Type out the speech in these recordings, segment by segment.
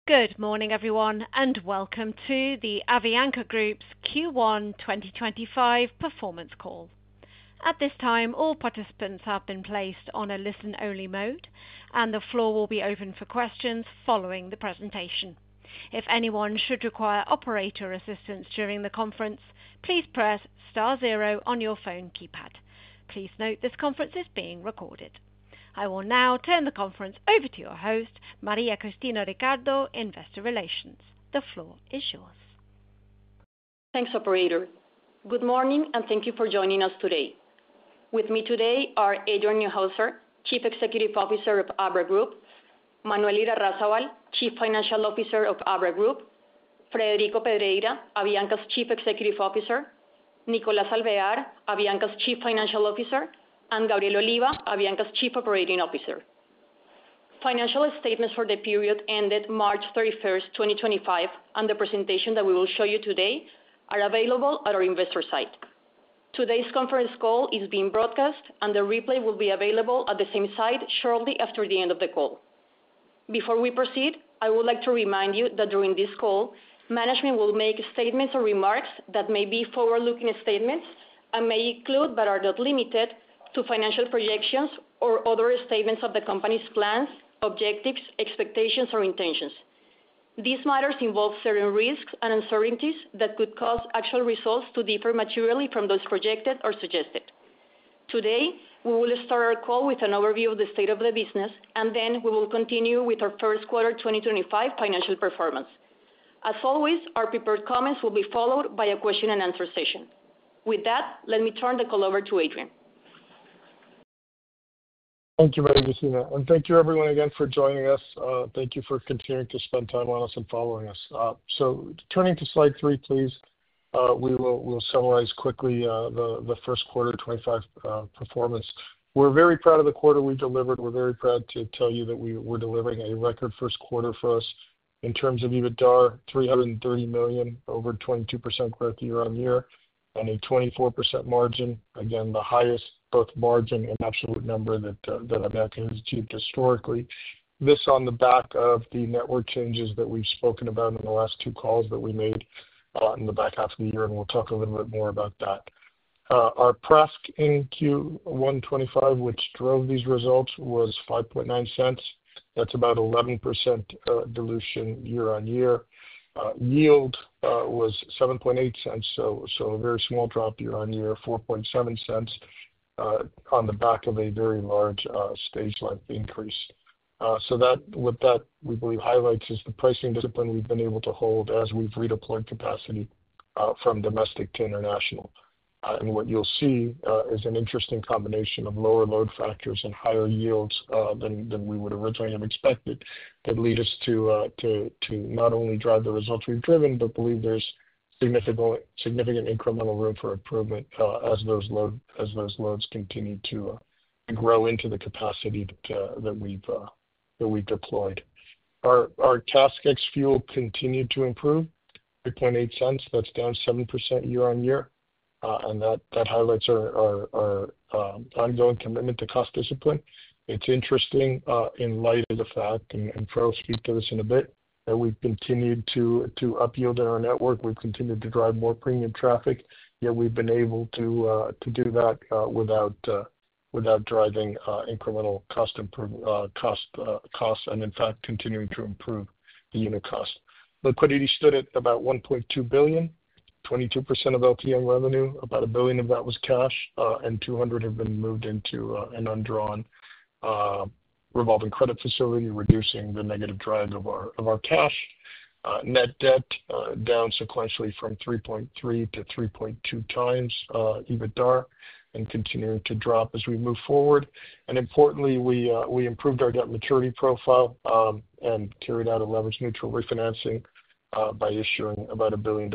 Good morning, everyone, and welcome to the Avianca Group's Q1 2025 performance call. At this time, all participants have been placed on a listen-only mode, and the floor will be open for questions following the presentation. If anyone should require operator assistance during the conference, please press star zero on your phone keypad. Please note this conference is being recorded. I will now turn the conference over to your host, María Cristina Ricardo, Investor Relations. The floor is yours. Thanks, Operator. Good morning, and thank you for joining us today. With me today are Adrian Neuhauser, Chief Executive Officer of Abra Group; Manuel Irarrázaval, Chief Financial Officer of Abra Group; Frederico Pedreira, Avianca's Chief Executive Officer; Nicolás Alvear, Avianca's Chief Financial Officer; and Gabriel Oliva, Avianca's Chief Operating Officer. Financial statements for the period ended March 31st, 2025, and the presentation that we will show you today are available at our investor site. Today's conference call is being broadcast, and the replay will be available at the same site shortly after the end of the call. Before we proceed, I would like to remind you that during this call, management will make statements or remarks that may be forward-looking statements and may include, but are not limited to, financial projections or other statements of the company's plans, objectives, expectations, or intentions. These matters involve certain risks and uncertainties that could cause actual results to differ materially from those projected or suggested. Today, we will start our call with an overview of the state of the business, and then we will continue with our first quarter 2025 financial performance. As always, our prepared comments will be followed by a question-and-answer session. With that, let me turn the call over to Adrian. Thank you, María Cristina, and thank you everyone again for joining us. Thank you for continuing to spend time on us and following us. Turning to slide 3, please, we'll summarize quickly the first quarter 2025 performance. We're very proud of the quarter we delivered. We're very proud to tell you that we're delivering a record first quarter for us in terms of EBITDA, $330 million, over 22% growth year-on-year, and a 24% margin. Again, the highest both margin and absolute number that Avianca has achieved historically. This on the back of the network changes that we've spoken about in the last 2 calls that we made in the back half of the year, and we'll talk a little bit more about that. Our PRASK in Q1 2025, which drove these results, was $0.059. That's about 11% dilution year-on-year. Yield was $0.078, so a very small drop year-on-year, $0.047 on the back of a very large stage length increase. What that we believe highlights is the pricing discipline we've been able to hold as we've redeployed capacity from domestic to international. What you'll see is an interesting combination of lower load factors and higher yields than we would originally have expected that lead us to not only drive the results we've driven, but believe there's significant incremental room for improvement as those loads continue to grow into the capacity that we've deployed. Our CASK ex-fuel continued to improve, $0.038. That's down 7% year-on-year, and that highlights our ongoing commitment to cost discipline. It's interesting in light of the fact, and Fred will speak to this in a bit, that we've continued to up-yield in our network. We've continued to drive more premium traffic, yet we've been able to do that without driving incremental costs, and in fact continuing to improve the unit cost. Liquidity stood at about $1.2 billion, 22% of LTM revenue. About $1 billion of that was cash, and $200 million have been moved into an undrawn revolving credit facility, reducing the negative drag of our cash. Net debt down sequentially from 3.3 to 3.2 times EBITDA, and continuing to drop as we move forward. Importantly, we improved our debt maturity profile and carried out a leverage-neutral refinancing by issuing about $1 billion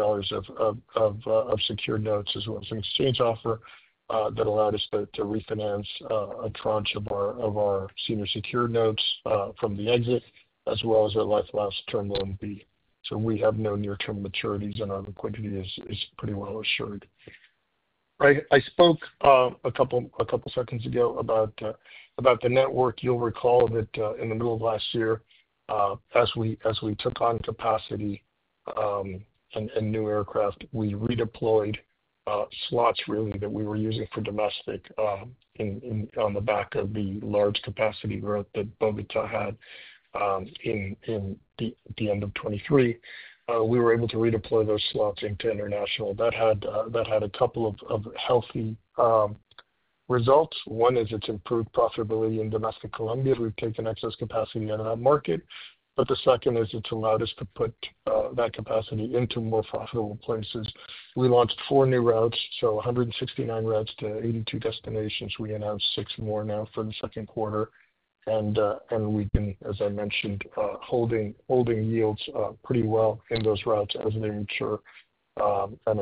of secured notes, as well as an exchange offer that allowed us to refinance a tranche of our senior secured notes from the exit, as well as our LifeLast Term Loan B. We have no near-term maturities, and our liquidity is pretty well assured. I spoke a couple seconds ago about the network. You'll recall that in the middle of last year, as we took on capacity and new aircraft, we redeployed slots really that we were using for domestic on the back of the large capacity growth that Bogota had in the end of 23. We were able to redeploy those slots into international. That had a couple of healthy results. One is it's improved profitability in domestic Colombia. We've taken excess capacity out of that market. But the second is it's allowed us to put that capacity into more profitable places. We launched 4 new routes, so 169 routes to 82 destinations. We announced 6 more now for the second quarter. And we've been, as I mentioned, holding yields pretty well in those routes as they mature and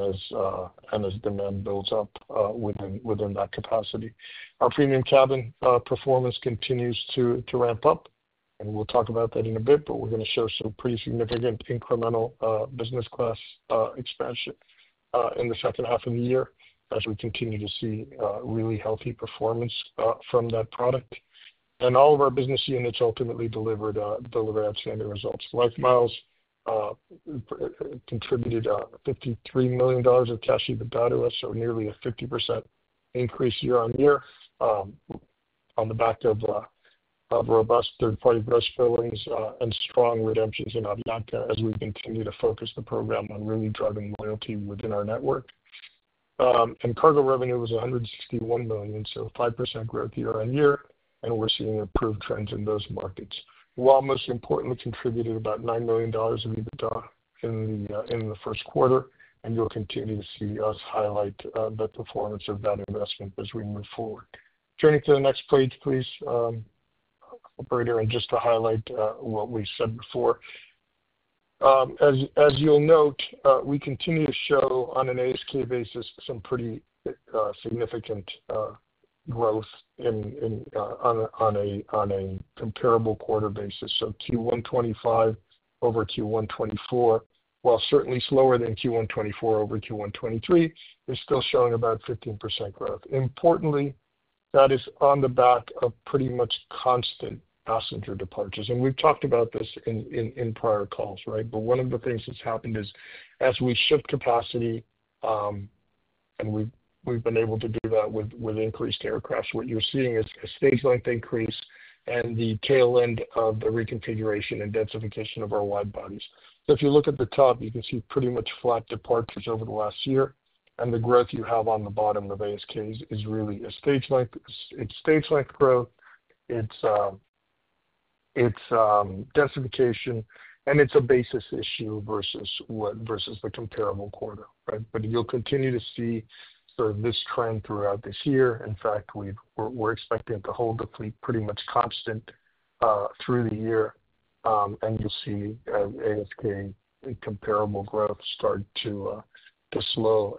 as demand builds up within that capacity. Our premium cabin performance continues to ramp up, and we'll talk about that in a bit, but we're going to show some pretty significant incremental business class expansion in the second half of the year as we continue to see really healthy performance from that product. And all of our business units ultimately delivered outstanding results. LifeMiles contributed $53 million of cash EBITDA to us, so nearly a 50% increase year on year on the back of robust third-party gross billings and strong redemptions in Avianca as we continue to focus the program on really driving loyalty within our network. And cargo revenue was $161 million, so 5% growth year on year, and we're seeing improved trends in those markets. While most importantly contributed about $9 million of EBITDA in the first quarter, and you'll continue to see us highlight the performance of that investment as we move forward. Turning to the next page, please, operator, and just to highlight what we said before. As you'll note, we continue to show on an ASK basis some pretty significant growth on a comparable quarter basis. So Q1 25 over Q1 24, while certainly slower than Q1 24 over Q1 23, is still showing about 15% growth. Importantly, that is on the back of pretty much constant passenger departures. And we've talked about this in prior calls, right? But one of the things that's happened is as we shift capacity, and we've been able to do that with increased aircraft, what you're seeing is a stage length increase and the tail end of the reconfiguration and densification of our wide bodies. So if you look at the top, you can see pretty much flat departures over the last year, and the growth you have on the bottom of ASKs is really a stage length. It's stage length growth, it's densification, and it's a basis issue versus the comparable quarter, right? But you'll continue to see sort of this trend throughout this year. In fact, we're expecting to hold the fleet pretty much constant through the year, and you'll see ASK comparable growth start to slow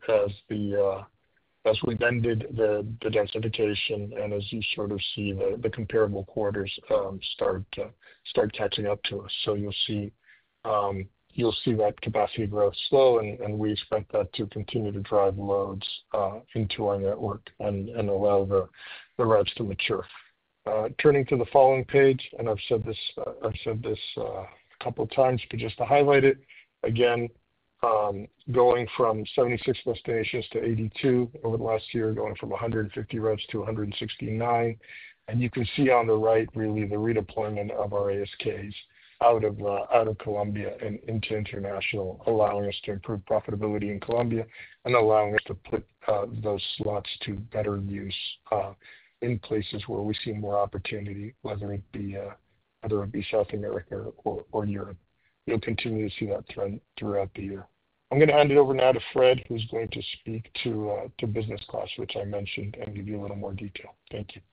as we've ended the densification and as you sort of see the comparable quarters start catching up to us. So you'll see that capacity growth slow, and we expect that to continue to drive loads into our network and allow the routes to mature. Turning to the following page, and I've said this a couple of times, but just to highlight it again, going from 76 destinations to 82 over the last year, going from 150 routes to 169, and you can see on the right really the redeployment of our ASKs out of Colombia and into international, allowing us to improve profitability in Colombia and allowing us to put those slots to better use in places where we see more opportunity, whether it be South America or Europe. You'll continue to see that trend throughout the year. I'm going to hand it over now to Fred, who's going to speak to business class, which I mentioned, and give you a little more detail. Thank you.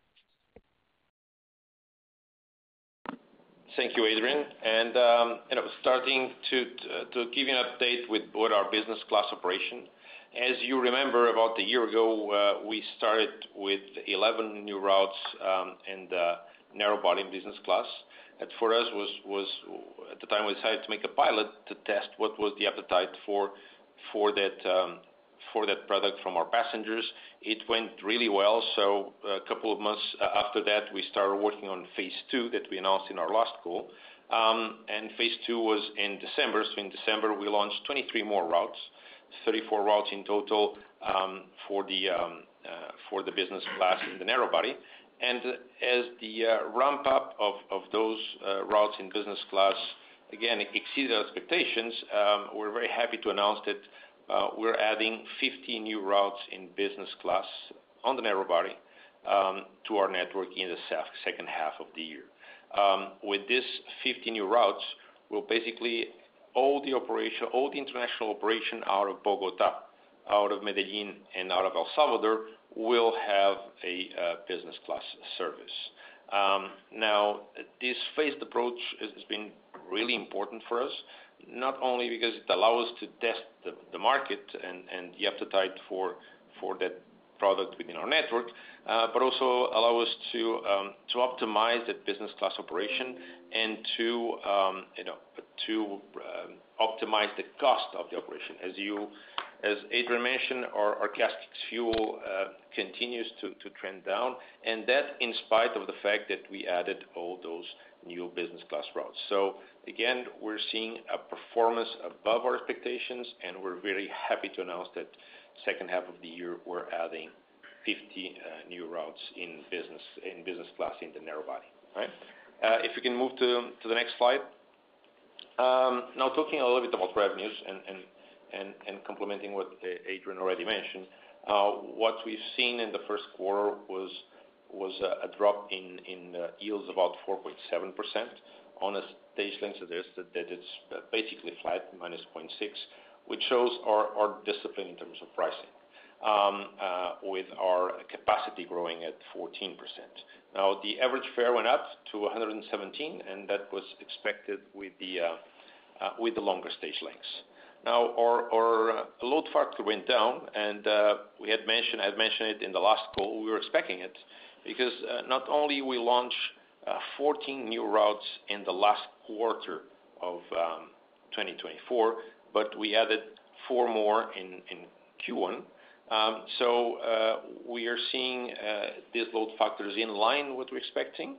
Thank you, Adrian. And starting to give you an update with our business class operation. As you remember, about a year ago, we started with 11 new routes in the narrow body business class. And for us was at the time we decided to make a pilot to test what was the appetite for for that product from our passengers. It went really well. So a couple of months after that, we started working on phase 2 that we announced in our last call. And phase 2 was in December. So in December, we launched 23 more routes, 34 routes in total for the business class in the narrow body. And as the ramp up of those routes in business class, again, exceeded our expectations, we're very happy to announce that we're adding 50 new routes in business class on the narrow body to our network in the second half of the year. With this 50 new routes, we'll basically all the international operation out of Bogota, out of Medellin, and out of El Salvador will have a business class service. Now, this phased approach has been really important for us, not only because it allows us to test the market and the appetite for that product within our network, but also allow us to optimize that business class operation and to optimize the cost of the operation. As Adrian mentioned, our CASK ex-fuel continues to trend down, and that in spite of the fact that we added all those new business class routes. So again, we're seeing a performance above our expectations, and we're very happy to announce that second half of the year we're adding 50 new routes in business class in the narrow body. Right? If we can move to the next slide. Now talking a little bit about revenues and complementing what Adrian already mentioned, what we've seen in the first quarter was a drop in yields about 4.7% on a stage length suggested that it's basically flat, minus 0.6, which shows our discipline in terms of pricing, with our capacity growing at 14%. Now, the average fare went up to 117, and that was expected with the longer stage lengths. Now, our load factor went down, and I had mentioned it in the last call. We were expecting it because not only we launched 14 new routes in the last quarter of 2024, but we added 4 more in Q1. So we are seeing these load factors in line with what we're expecting,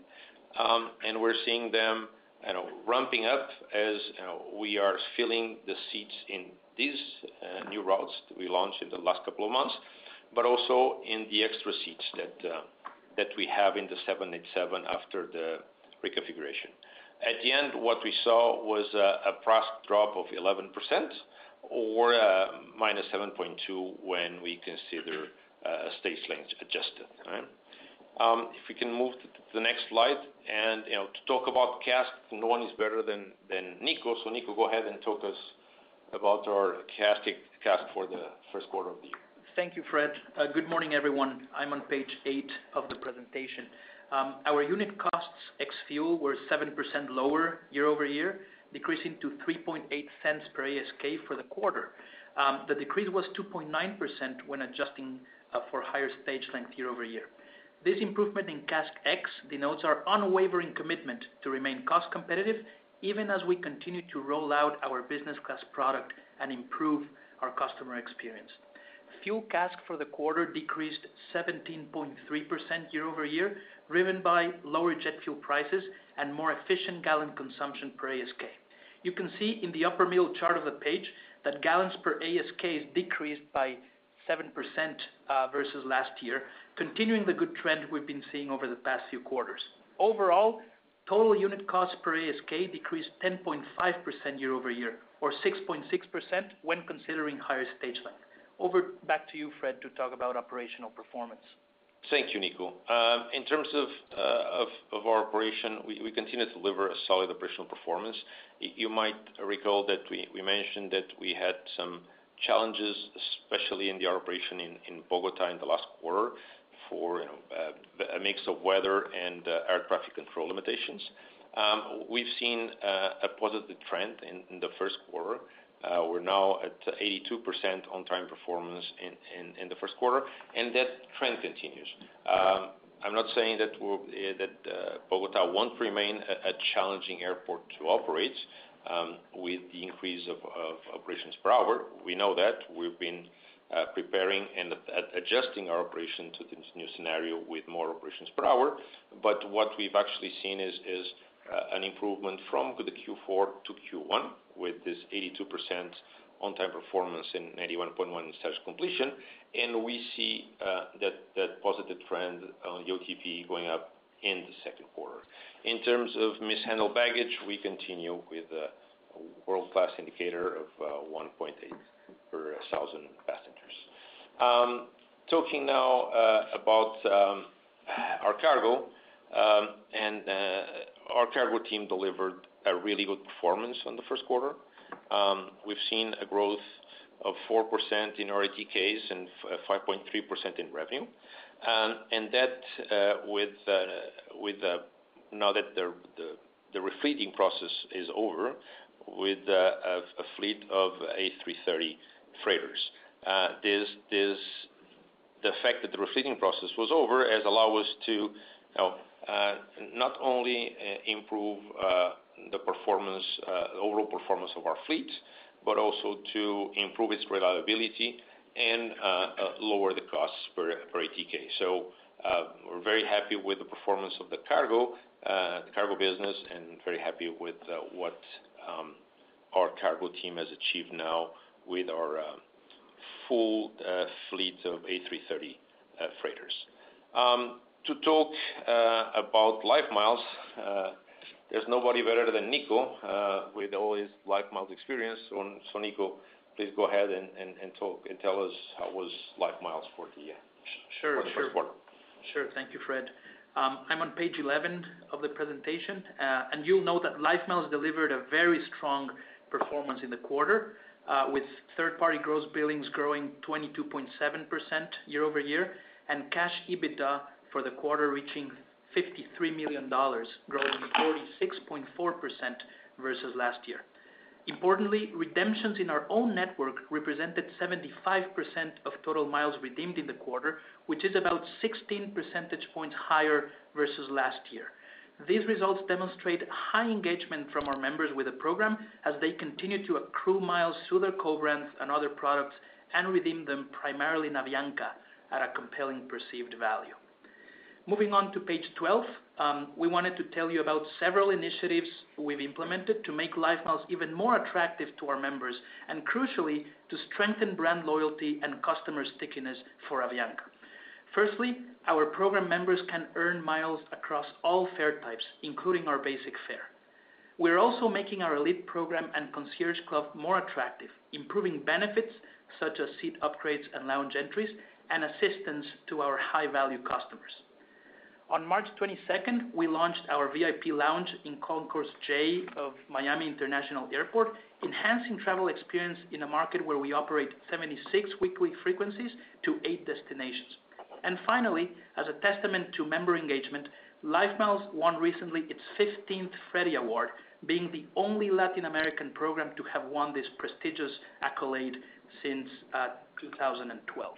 and we're seeing them ramping up as we are filling the seats in these new routes that we launched in the last couple of months, but also in the extra seats that we have in the 787 after the reconfiguration. At the end, what we saw was a price drop of 11%, or minus 7.2 when we consider stage length adjusted. Right? If we can move to the next slide, and to talk about CASK, no one is better than Nico. So Nico, go ahead and talk us about our CASK for the first quarter of the year. Thank you, Fred. Good morning, everyone. I'm on page 8 of the presentation. Our unit costs ex-fuel were 7% lower year over year, decreasing to 3.8 cents per ASK for the quarter. The decrease was 2.9% when adjusting for higher stage length year over year. This improvement in CASK X denotes our unwavering commitment to remain cost competitive, even as we continue to roll out our business class product and improve our customer experience. Fuel CASK for the quarter decreased 17.3% year over year, driven by lower jet fuel prices and more efficient gallon consumption per ASK. You can see in the upper middle chart of the page that gallons per ASK decreased by 7% versus last year, continuing the good trend we've been seeing over the past few quarters. Overall, total unit cost per ASK decreased 10.5% year over year, or 6.6% when considering higher stage length. Back to you, Fred, to talk about operational performance. Thank you, Nico. In terms of our operation, we continue to deliver a solid operational performance. You might recall that we mentioned that we had some challenges, especially in the operation in Bogota in the last quarter, for a mix of weather and air traffic control limitations. We've seen a positive trend in the first quarter. We're now at 82% on-time performance in the first quarter, and that trend continues. I'm not saying that Bogota won't remain a challenging airport to operate with the increase of operations per hour. We know that. We've been preparing and adjusting our operation to this new scenario with more operations per hour. But what we've actually seen is an improvement from the Q4 to Q1 with this 82% on-time performance and 91.1% stage completion, and we see that positive trend on the OTP going up in the second quarter. In terms of mishandled baggage, we continue with a world-class indicator of 1.8 per 1,000 passengers. Talking now about our cargo, and our cargo team delivered a really good performance on the first quarter. We've seen a growth of 4% in our ATKs and 5.3% in revenue. And that with now that the refleeting process is over with a fleet of A330 freighters. The fact that the refleeting process was over has allowed us to not only improve the performance, overall performance of our fleet, but also to improve its reliability and lower the costs per ATK. So we're very happy with the performance of the cargo business, and very happy with what our cargo team has achieved now with our full fleet of A330 freighters. To talk about LifeMiles, there's nobody better than Nico with all his LifeMiles experience. So Nico, please go ahead and talk and tell us how was LifeMiles for the first quarter. Sure. Thank you, Fred. I'm on page 11 of the presentation, and you'll note that LifeMiles delivered a very strong performance in the quarter, with third-party gross billings growing 22.7% year-over-year, and cash EBITDA for the quarter reaching $53 million, growing 46.4% versus last year. Importantly, redemptions in our own network represented 75% of total miles redeemed in the quarter, which is about 16 percentage points higher versus last year. These results demonstrate high engagement from our members with the program as they continue to accrue miles through their co-brands and other products and redeem them primarily in Avianca at a compelling perceived value. Moving on to page 12, we wanted to tell you about several initiatives we've implemented to make LifeMiles even more attractive to our members and, crucially, to strengthen brand loyalty and customer stickiness for Avianca. Firstly, our program members can earn miles across all fare types, including our basic fare. We're also making our Elite program and Concierge Club more attractive, improving benefits such as seat upgrades and lounge entries, and assistance to our high-value customers. On March 22nd, we launched our VIP lounge in Concourse J of Miami International Airport, enhancing travel experience in a market where we operate 76 weekly frequencies to 8 destinations. And finally, as a testament to member engagement, LifeMiles won recently its 15th Freddie Award, being the only Latin American program to have won this prestigious accolade since 2012.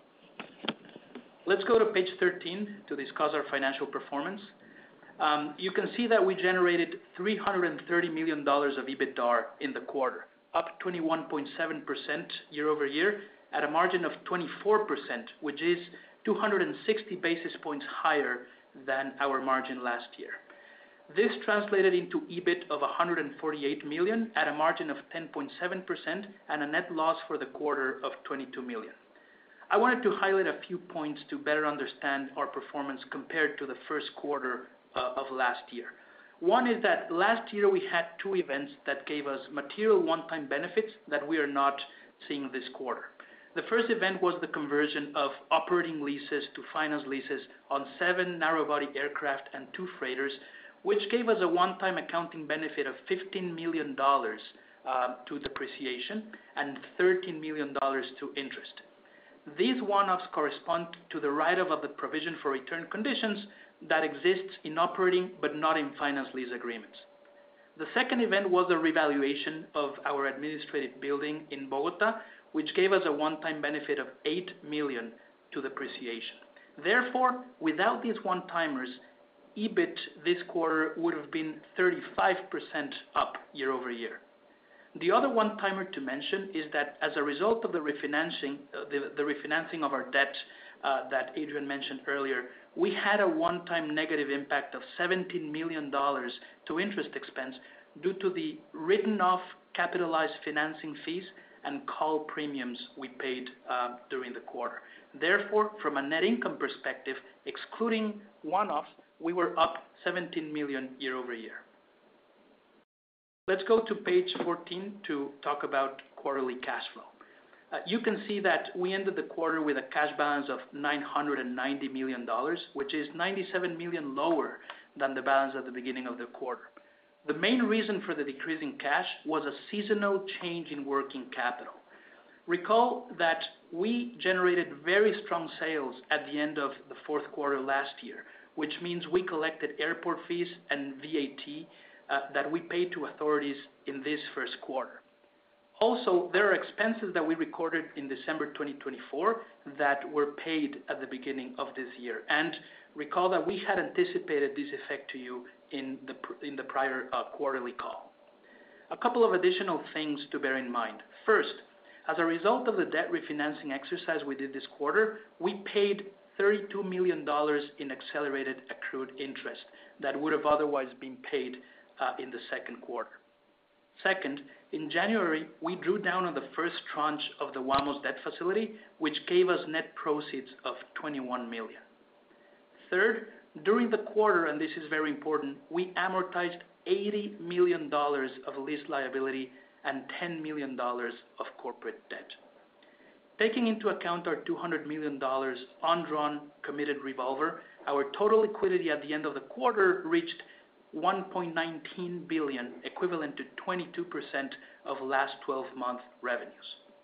Let's go to page 13 to discuss our financial performance. You can see that we generated $330 million of EBITDA in the quarter, up 21.7% year over year at a margin of 24%, which is 260 basis points higher than our margin last year. This translated into EBIT of $148 million at a margin of 10.7% and a net loss for the quarter of $22 million. I wanted to highlight a few points to better understand our performance compared to the first quarter of last year. One is that last year we had two events that gave us material one-time benefits that we are not seeing this quarter. The first event was the conversion of operating leases to finance leases on 7 narrow-body aircraft and 2 freighters, which gave us a one-time accounting benefit of $15 million to depreciation and $13 million to interest. These one-offs correspond to the write-off of the provision for return conditions that exists in operating but not in finance lease agreements. The second event was a revaluation of our administrative building in Bogota, which gave us a one-time benefit of $8 million to depreciation. Therefore, without these one-timers, EBIT this quarter would have been 35% up year over year. The other one-timer to mention is that as a result of the refinancing, the refinancing of our debt that Adrian mentioned earlier, we had a one-time negative impact of $17 million to interest expense due to the written-off capitalized financing fees and call premiums we paid during the quarter. Therefore, from a net income perspective, excluding one-offs, we were up $17 million year over year. Let's go to page 14 to talk about quarterly cash flow. You can see that we ended the quarter with a cash balance of $990 million, which is $97 million lower than the balance at the beginning of the quarter. The main reason for the decrease in cash was a seasonal change in working capital. Recall that we generated very strong sales at the end of the fourth quarter last year, which means we collected airport fees and VAT that we paid to authorities in this first quarter. Also, there are expenses that we recorded in December 2024 that were paid at the beginning of this year. And recall that we had anticipated this effect to you in the prior quarterly call. A couple of additional things to bear in mind. First, as a result of the debt refinancing exercise we did this quarter, we paid $32 million in accelerated accrued interest that would have otherwise been paid in the second quarter. Second, in January, we drew down on the first tranche of the WAMOS debt facility, which gave us net proceeds of $21 million. Third, during the quarter, and this is very important, we amortized $80 million of lease liability and $10 million of corporate debt. Taking into account our $200 million undrawn committed revolver, our total liquidity at the end of the quarter reached $1.19 billion, equivalent to 22% of last 12-month revenues.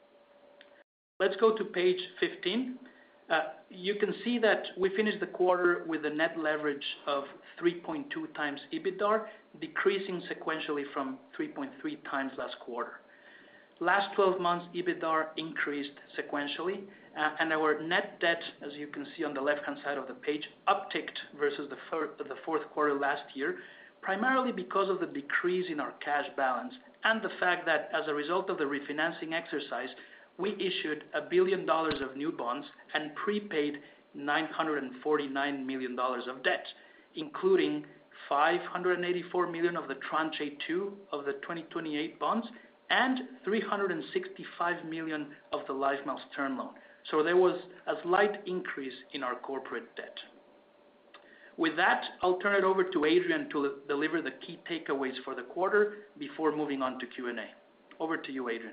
Let's go to page 15. You can see that we finished the quarter with a net leverage of 3.2 times EBITDA, decreasing sequentially from 3.3 times last quarter. Last 12 months, EBITDA increased sequentially, and our net debt, as you can see on the left-hand side of the page, upticked versus the fourth quarter last year, primarily because of the decrease in our cash balance and the fact that as a result of the refinancing exercise, we issued $1 billion of new bonds and prepaid $949 million of debt, including $584 million of the tranche A2 of the 2028 bonds and $365 million of the LifeMiles term loan. So there was a slight increase in our corporate debt. With that, I'll turn it over to Adrian to deliver the key takeaways for the quarter before moving on to Q&A. Over to you, Adrian.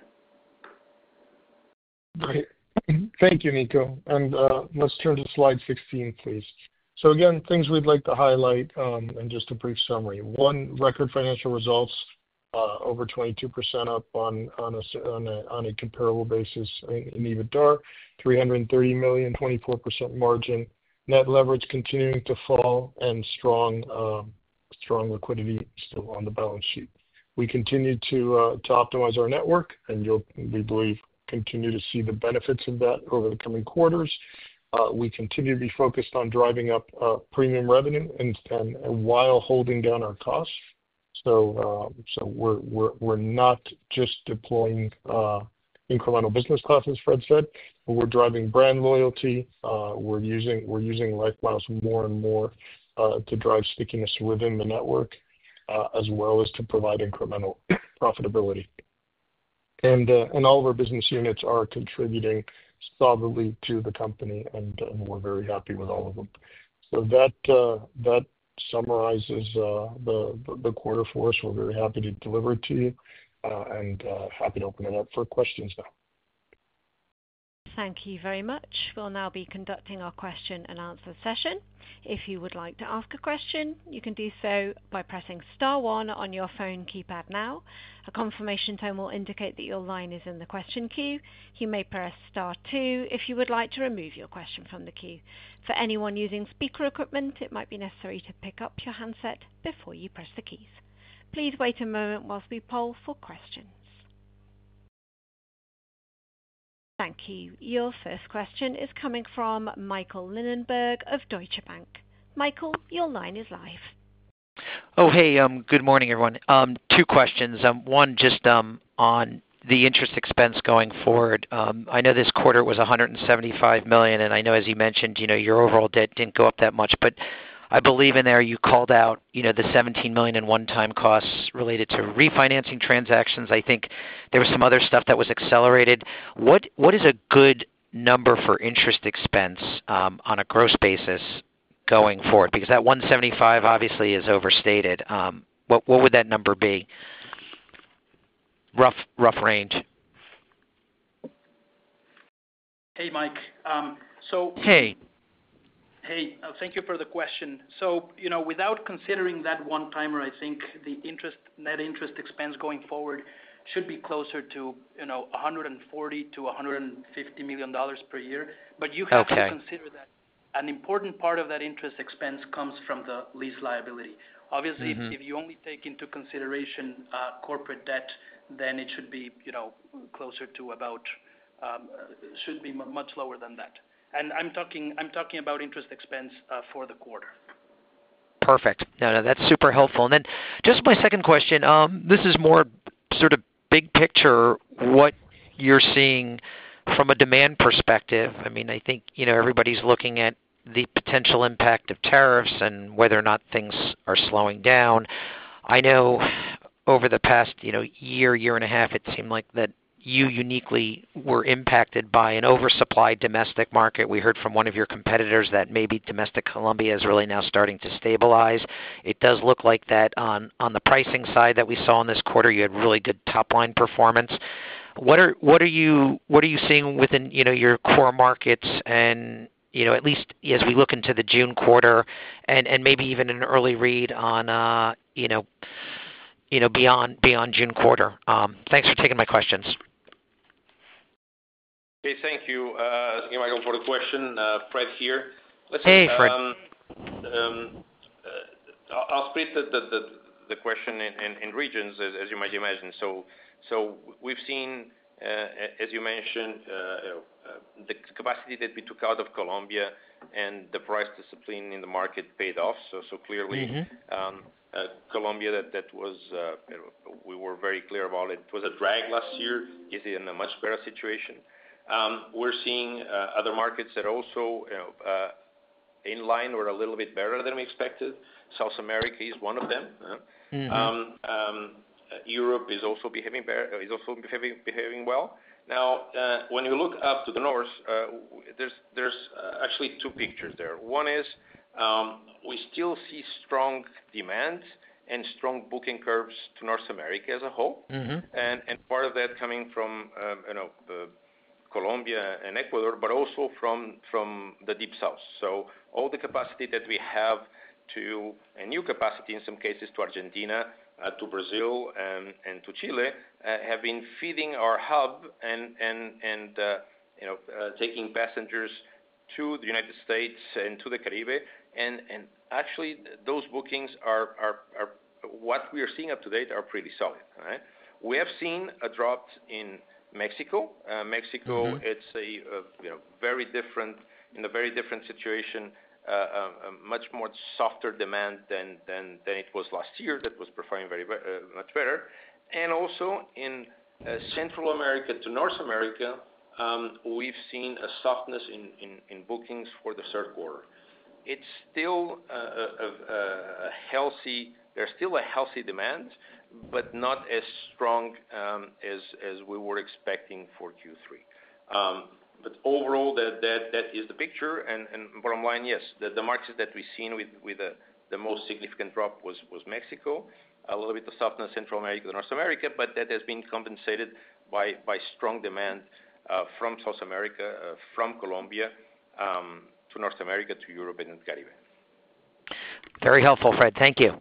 Great. Thank you, Nico. And let's turn to slide 16, please. So again, things we'd like to highlight and just a brief summary. One, record financial results, over 22% up on a comparable basis in EBITDA, $330 million, 24% margin, net leverage continuing to fall, and strong liquidity still on the balance sheet. We continue to optimize our network, and we believe continue to see the benefits of that over the coming quarters. We continue to be focused on driving up premium revenue and while holding down our costs. So we're not just deploying incremental business class, as Fred said, but we're driving brand loyalty. We're using LifeMiles more and more to drive stickiness within the network, as well as to provide incremental profitability. And all of our business units are contributing solidly to the company, and we're very happy with all of them. So that summarizes the quarter for us. We're very happy to deliver it to you and happy to open it up for questions now. Thank you very much. We'll now be conducting our question and answer session. If you would like to ask a question, you can do so by pressing star one on your phone keypad now. A confirmation tone will indicate that your line is in the question queue. You may press star two if you would like to remove your question from the queue. For anyone using speaker equipment, it might be necessary to pick up your handset before you press the keys. Please wait a moment whilst we poll for questions. Thank you. Your first question is coming from Michael Linenberg of Deutsche Bank. Michael, your line is live. Oh, hey, good morning, everyone. Two questions. One, just on the interest expense going forward. I know this quarter was $175 million, and I know, as you mentioned, your overall debt didn't go up that much, but I believe in there you called out, the $17 million in one-time costs related to refinancing transactions. I think there was some other stuff that was accelerated. What is a good number for interest expense on a gross basis going forward? Because that 175 obviously is overstated. What would that number be? Rough range. Hey, Mike. Hey. Hey, thank you for the question. So, without considering that one-timer, I think the net interest expense going forward should be closer to, $140 to $150 million per year. But you have to consider that an important part of that interest expense comes from the lease liability. Obviously, if you only take into consideration corporate debt, then it should be, closer to about, should be much lower than that. And I'm talking about interest expense for the quarter. Perfect. No, that's super helpful. And then just my second question, this is more sort of big picture, what you're seeing from a demand perspective. I mean, I think, everybody's looking at the potential impact of tariffs and whether or not things are slowing down. I know over the past, year and a half, it seemed like that you uniquely were impacted by an oversupplied domestic market. We heard from one of your competitors that maybe domestic Colombia is really now starting to stabilize. It does look like that on the pricing side that we saw in this quarter, you had really good top line performance. What are you seeing within your core markets, and at least as we look into the June quarter, and maybe even an early read on beyond June quarter? Thanks for taking my questions. Okay, thank you, Michael, for the question. Fred here. Hey, Fred. I'll split the question in regions, as you might imagine. So we've seen, as you mentioned, the capacity that we took out of Colombia and the price discipline in the market paid off. So clearly, Colombia, that was, we were very clear about it. It was a drag last year. Is in a much better situation. We're seeing other markets that also in line or a little bit better than we expected. South America is one of them. Europe is also behaving behaving well. Now, when you look up to the north, there's actually two pictures there. One is we still see strong demand and strong booking curves to North America as a whole, and part of that coming from Colombia and Ecuador, but also from the Deep South. So all the capacity that we have and new capacity in some cases to Argentina, to Brazil, and to Chile, have been feeding our hub and taking passengers to the United States and to the Caribbean. And actually, those bookings are what we are seeing up to date are pretty solid. Right? We have seen a drop in Mexico. Mexico, it's a very different situation, much more softer demand than it was last year. That was performing very much better. And also in Central America to North America, we've seen a softness in bookings for the third quarter. It's still a healthy. There's still a healthy demand, but not as strong as we were expecting for Q3. But overall, that is the picture. And bottom line, yes, the markets that we've seen with the most significant drop was Mexico, a little bit of softness in Central America, North America, but that has been compensated by strong demand from South America, from Colombia, to North America, to Europe, and the Caribbean. Very helpful, Fred. Thank you.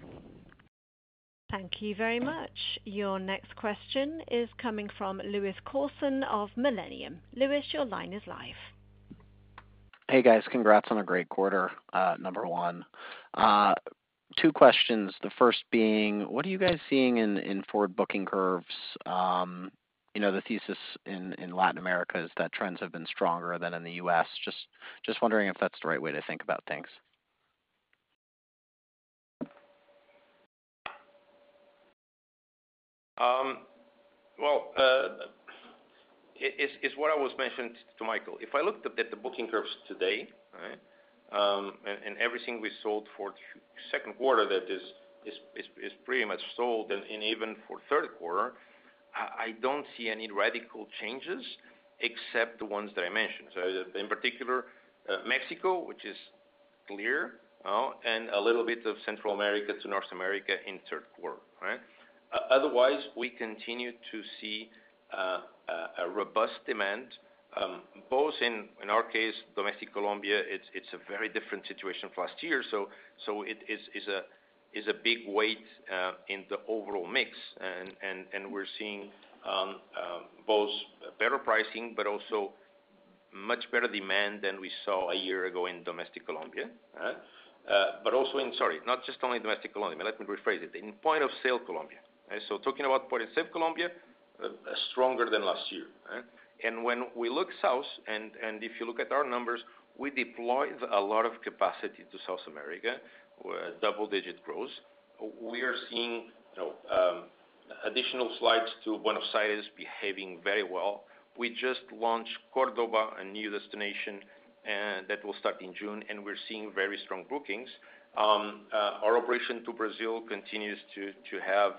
Thank you very much. Your next question is coming from Lewis Corson of Millennium. Lewis, your line is live. Hey, guys. Congrats on a great quarter, number one. Two questions. The first being, what are you guys seeing in forward booking curves? The thesis in Latin America is that trends have been stronger than in the U.S. Just wondering if that's the right way to think about things. Well, it's what I was mentioning to Michael. If I looked at the booking curves today, right, and everything we sold for second quarter that is pretty much sold, and even for third quarter, I don't see any radical changes except the ones that I mentioned. So in particular, Mexico, which is clear, and a little bit of Central America to North America in third quarter, right? Otherwise, we continue to see a robust demand, both in our case, domestic Colombia. It's a very different situation from last year. So it is a big weight in the overall mix, and we're seeing both better pricing, but also much better demand than we saw a year ago in domestic Colombia. But also not just only domestic Colombia. Let me rephrase it. In point of sale Colombia. So talking about point of sale Colombia, stronger than last year. And when we look south, and if you look at our numbers, we deployed a lot of capacity to South America, double-digit growth. We are seeing additional flights to Buenos Aires behaving very well. We just launched Cordoba, a new destination, and that will start in June, and we're seeing very strong bookings. Our operation to Brazil continues to have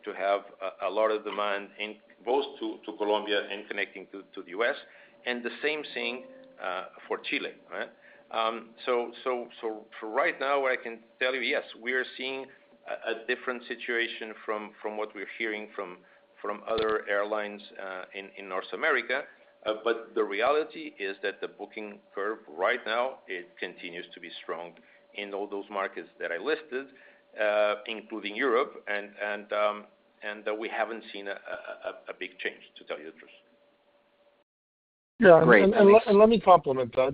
a lot of demand in both to Colombia and connecting to the U.S., and the same thing for Chile. Right? So for right now, I can tell you, yes, we are seeing a different situation from what we're hearing from other airlines in North America. But the reality is that the booking curve right now, it continues to be strong in all those markets that I listed, including Europe, and we haven't seen a big change, to tell you the truth. Yeah, great. And let me compliment that.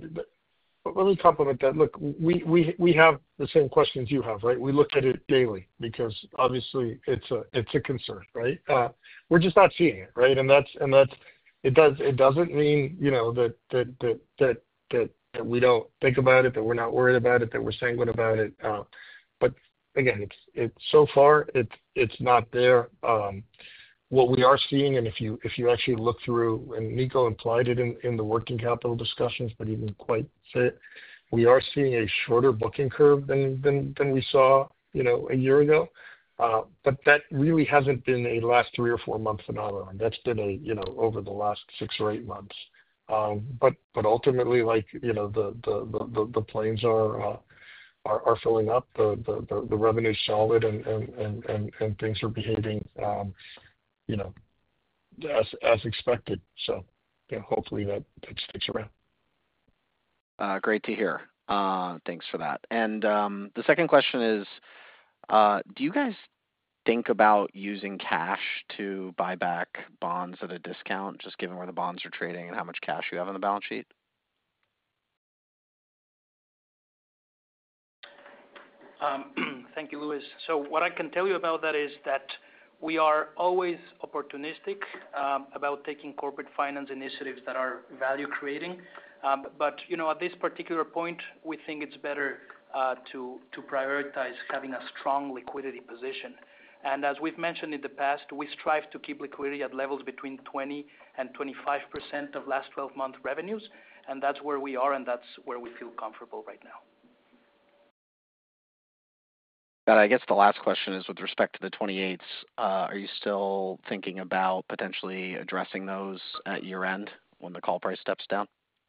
Look, we have the same questions you have, right? We look at it daily because obviously it's a concern, right? We're just not seeing it, right? And that's it doesn't mean that we don't think about it, that we're not worried about it, that we're sanguine about it. But again, it's so far it's not there. What we are seeing, and if you actually look through, and Nico implied it in the working capital discussions, but he didn't quite say it, we are seeing a shorter booking curve than we saw a year ago. But that really hasn't been a last 3 or 4 month phenomenon. That's been over the last 6 or 8 months. But ultimately, like the planes are filling up, the revenue's solid, and things are behaving as expected. So hopefully that sticks around. Great to hear. Thanks for that. And the second question is, do you guys think about using cash to buy back bonds at a discount, just given where the bonds are trading and how much cash you have on the balance sheet? Thank you, Luis. So what I can tell you about that is that we are always opportunistic about taking corporate finance initiatives that are value creating. But at this particular point, we think it's better to prioritize having a strong liquidity position. And as we've mentioned in the past, we strive to keep liquidity at levels between 20 and 25% of last 12-month revenues, and that's where we are, and that's where we feel comfortable right now. I guess the last question is with respect to the 28s. Are you still thinking about potentially addressing those at year end when the call price steps down?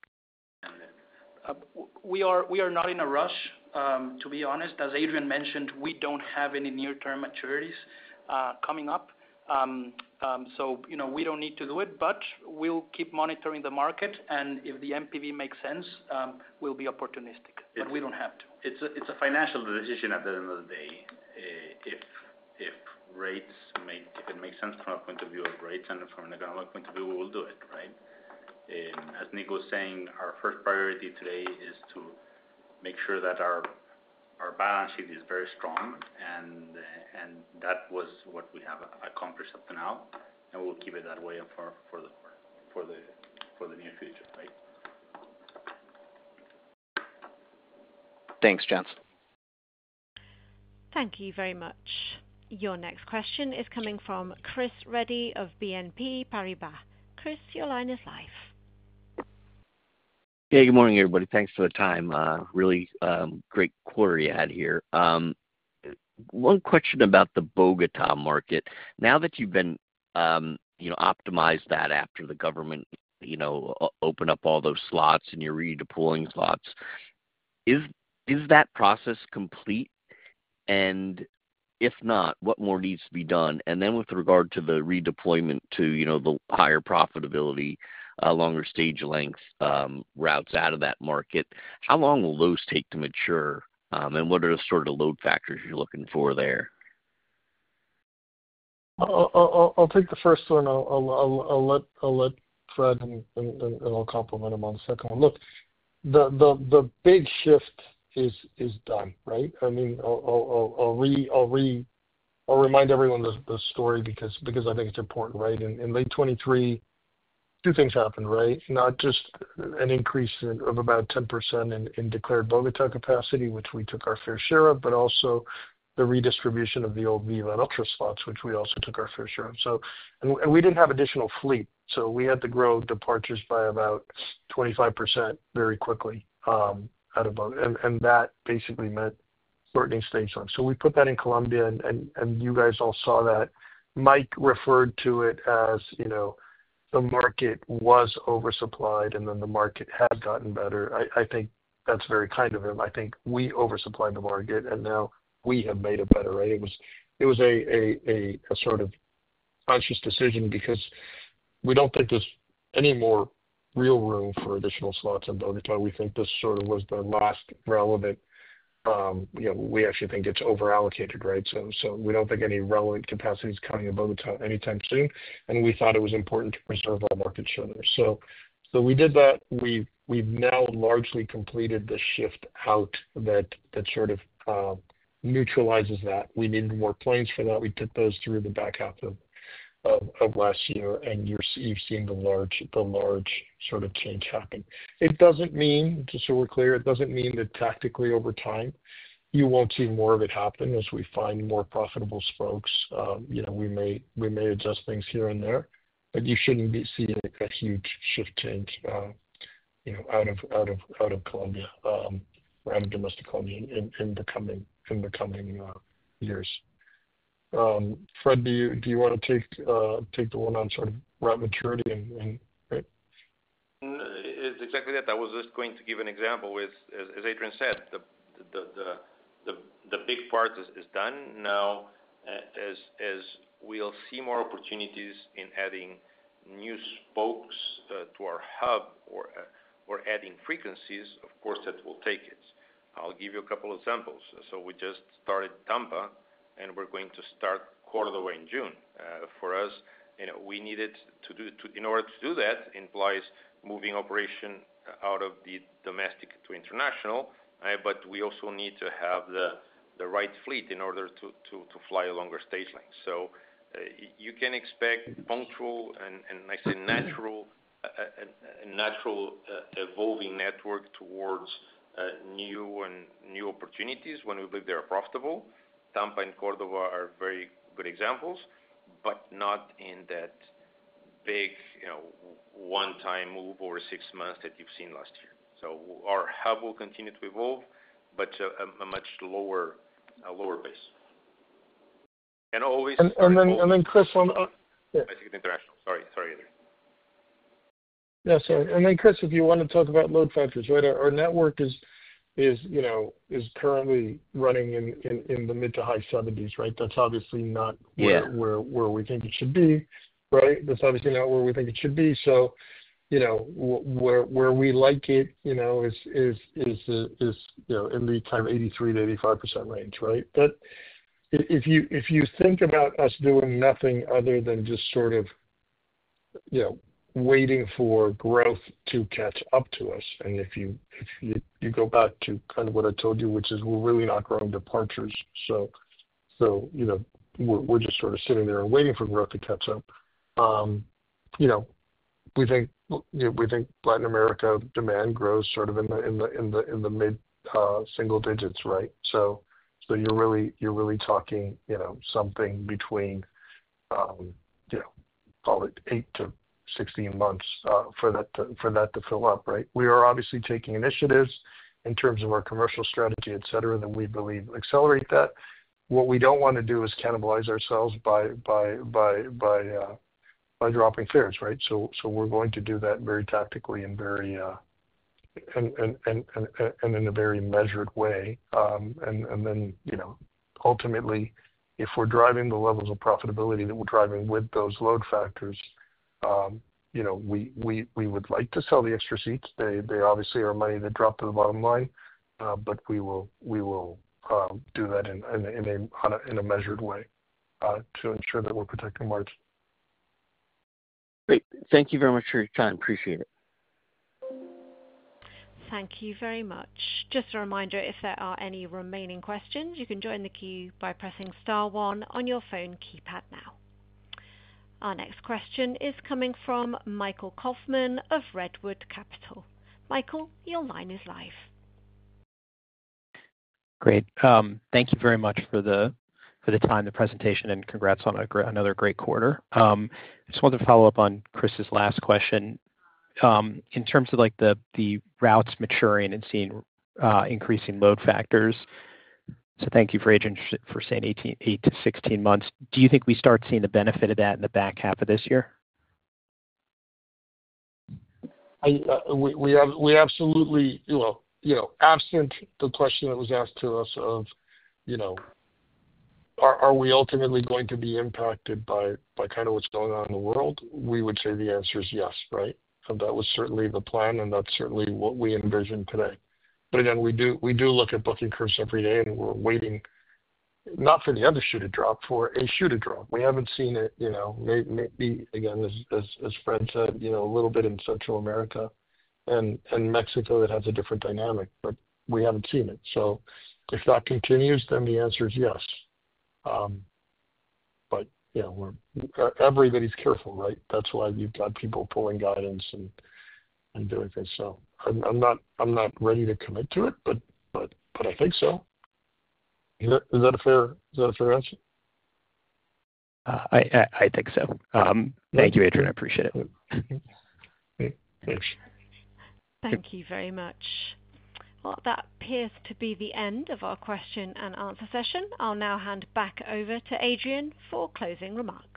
We are not in a rush, to be honest. As Adrian mentioned, we don't have any near-term maturities coming up. So we don't need to do it, but we'll keep monitoring the market, and if the MPV makes sense, we'll be opportunistic. But we don't have to. It's a financial decision at the end of the day. If rates if it makes sense from a point of view of rates and from an economic point of view, we will do it, right? As Nico was saying, our first priority today is to make sure that our balance sheet is very strong, and that was what we have accomplished up to now, and we'll keep it that way for the near future, right? Thanks, gents. Thank you very much. Your next question is coming from Chris Reddy of BNP Paribas. Chris, your line is live. Hey, good morning, everybody. Thanks for the time. Really great quarter you had here. One question about the Bogotá market. Now that you've been, optimized that after the government, open up all those slots and you're redeploying slots, is that process complete? And if not, what more needs to be done? And then with regard to the redeployment to, the higher profitability, longer stage length routes out of that market, how long will those take to mature? And what are the sort of load factors you're looking for there? I'll take the first one. I'll let Fred and I'll compliment him on the second one. Look, the big shift is done, right? I mean, I'll remind everyone the story because I think it's important, right? In late 23, two things happened, right? Not just an increase of about 10% in declared Bogotá capacity, which we took our fair share of, but also the redistribution of the old Viva and Ultra slots, which we also took our fair share of. So, and we didn't have additional fleet, so we had to grow departures by about 25% very quickly out of Bogotá, and that basically meant shortening stage length. So we put that in Colombia, and you guys all saw that. Mike referred to it as, the market was oversupplied, and then the market has gotten better. I think that's very kind of him. I think we oversupplied the market, and now we have made it better, right? It was a sort of conscious decision because we don't think there's any more real room for additional slots in Bogotá. We think this sort of was the last relevant. We actually think it's over allocated, right? So we don't think any relevant capacity is coming in Bogotá anytime soon, and we thought it was important to preserve our market share there. So we did that. We've now largely completed the shift out that sort of neutralizes that. We needed more planes for that. We took those through the back half of last year, and you've seen the large sort of change happen. It doesn't mean, just so we're clear, it doesn't mean that tactically over time you won't see more of it happen as we find more profitable spokes. We may adjust things here and there, but you shouldn't be seeing a huge shift change, out of Colombia, or out of domestic Colombia in the coming years. Fred, do you want to take the one on sort of route maturity and right? It's exactly that. I was just going to give an example with, as Adrian said, the big part is done now. As we'll see more opportunities in adding new spokes to our hub or adding frequencies, of course that will take it. I'll give you a couple of examples. So we just started Tampa, and we're going to start Córdoba in June. For us, we needed in order to do that implies moving operation out of the domestic to international, but we also need to have the right fleet in order to fly a longer stage length. So you can expect punctual and I say natural evolving network towards new opportunities when we believe they are profitable. Tampa and Córdoba are very good examples, but not in that big, one-time move over 6 months that you've seen last year. So our hub will continue to evolve, but a much lower pace. And always. And then Chris on. International. Sorry, Adrian. Yeah, sorry. And then Chris, if you want to talk about load factors, right? Our network is currently running in the mid to high 70s, right? That's obviously not where we think it should be, right? That's obviously not where we think it should be. So, where we like it, is in the kind of 83 to 85% range, right? That if you think about us doing nothing other than just sort of, waiting for growth to catch up to us. And if you go back to kind of what I told you, which is we're really not growing departures. So we're just sort of sitting there and waiting for growth to catch up. We think Latin America demand grows sort of in the mid single digits, right? So So you're really talking, something between, call it 8 to 16 months for that to fill up, right? We are obviously taking initiatives in terms of our commercial strategy, et cetera, that we believe accelerate that. What we don't want to do is cannibalize ourselves by dropping fares, right? So we're going to do that very tactically and very and in a very measured way. And then, ultimately, if we're driving the levels of profitability that we're driving with those load factors, we would like to sell the extra seats. They obviously are money that drop to the bottom line, but we will do that in a measured way to ensure that we're protecting margin. Great. Thank you very much for your time. Appreciate it. Thank you very much. Just a reminder, if there are any remaining questions, you can join the queue by pressing star 1 on your phone keypad now. Our next question is coming from Michael Kaufman of Redwood Capital. Michael, your line is live. Great. Thank you very much for the time, the presentation, and congrats on another great quarter. I just wanted to follow up on Chris's last question. In terms of like the routes maturing and seeing increasing load factors. So thank you for Adrian for saying 8 to 16 months. Do you think we start seeing the benefit of that in the back half of this year? We absolutely, absent the question that was asked to us of, are we ultimately going to be impacted by kind of what's going on in the world? We would say the answer is yes, right? And that was certainly the plan, and that's certainly what we envision today. But again, we do look at booking curves every day, and we're waiting not for the other shoe to drop, for a shoe to drop. We haven't seen it, maybe again, as Fred said, a little bit in Central America and Mexico that has a different dynamic, but we haven't seen it. So if that continues, then the answer is yes. But everybody's careful, right? That's why you've got people pulling guidance and doing things. So I'm not ready to commit to it, but I think so. Is that a fair answer? I think so. Thank you, Adrian. I appreciate it. Thanks. Thank you very much. Well, that appears to be the end of our question and answer session. I'll now hand back over to Adrian for closing remarks.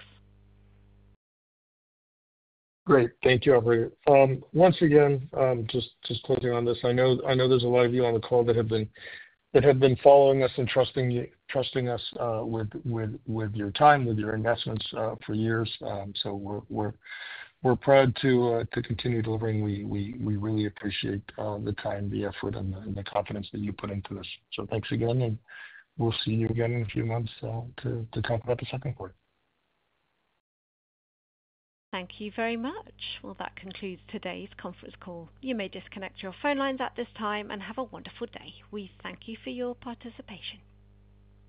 Great. Thank you, operator. Once again, just closing on this, I know there's a lot of you on the call that have been following us and trusting us with your time, with your investments for years. So we're proud to continue delivering. We really appreciate the time, the effort, and the confidence that you put into this. So thanks again, and we'll see you again in a few months to talk about the second quarter. Thank you very much. Well, that concludes today's conference call. You may disconnect your phone lines at this time and have a wonderful day. We thank you for your participation.